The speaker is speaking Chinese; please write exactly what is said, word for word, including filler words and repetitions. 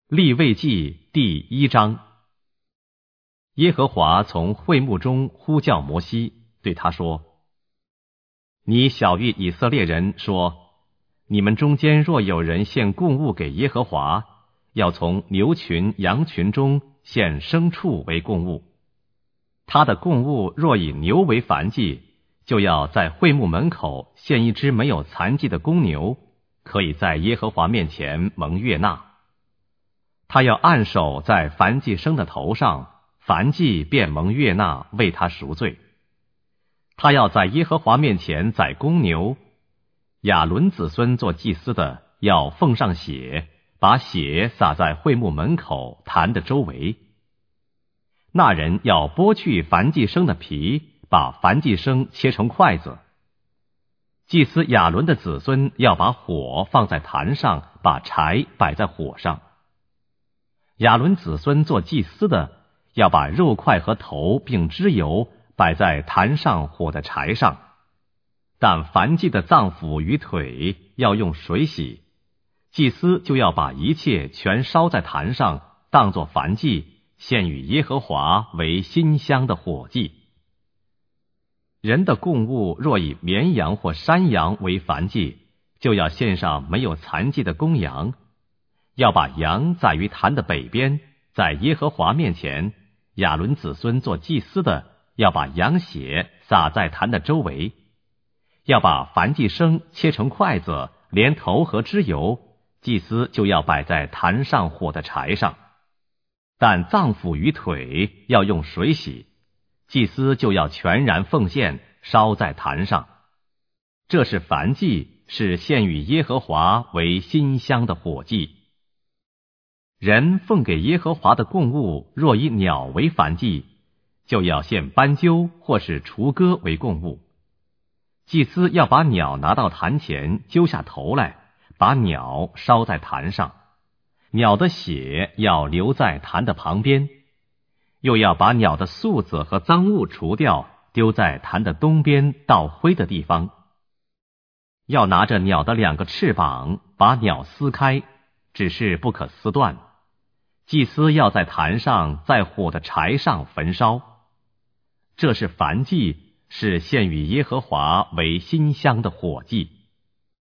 利未记第一章。耶和华从会幕中呼叫摩西，对他说：你晓谕以色列人说，你们中间若有人献供物给耶和华，要从牛群羊群中献牲畜为供物。他的供物若以牛为燔祭，就要在会幕门口献一只没有残疾的公牛，可以在耶和华面前蒙悦纳。他要按手在燔祭牲的头上，燔祭便蒙悦纳，为他赎罪。他要在耶和华面前宰公牛，亚伦子孙做祭司的要奉上血，把血洒在会幕门口坛的周围。那人要剥去燔祭牲的皮，把燔祭牲切成筷子。祭司亚伦的子孙要把火放在坛上，把柴摆在火上。亚伦子孙做祭司的要把肉块和头并脂油摆在坛上火的柴上，但燔祭的脏腑与腿要用水洗，祭司就要把一切全烧在坛上，当作燔祭，献与耶和华为馨香的火祭。人的供物若以绵羊或山羊为燔祭，就要献上没有残疾的公羊，要把羊宰于坛的北边，在耶和华面前。亚伦子孙做祭司的要把羊血洒在坛的周围，要把燔祭牲切成筷子，连头和脂油，祭司就要摆在坛上火的柴上。但脏腑与腿要用水洗，祭司就要全然奉献，烧在坛上。这是燔祭，是献与耶和华为馨香的火祭。人奉给耶和华的供物，若以鸟为燔祭，就要献斑鸠或是雏鸽为供物。祭司要把鸟拿到坛前，揪下头来，把鸟烧在坛上，鸟的血要留在坛的旁边，又要把鸟的宿子和脏物除掉，丢在坛的东边倒灰的地方。要拿着鸟的两个翅膀，把鸟撕开，只是不可撕断。祭司要在坛上，在火的柴上焚烧。这是燔祭，是献与耶和华为馨香的火祭。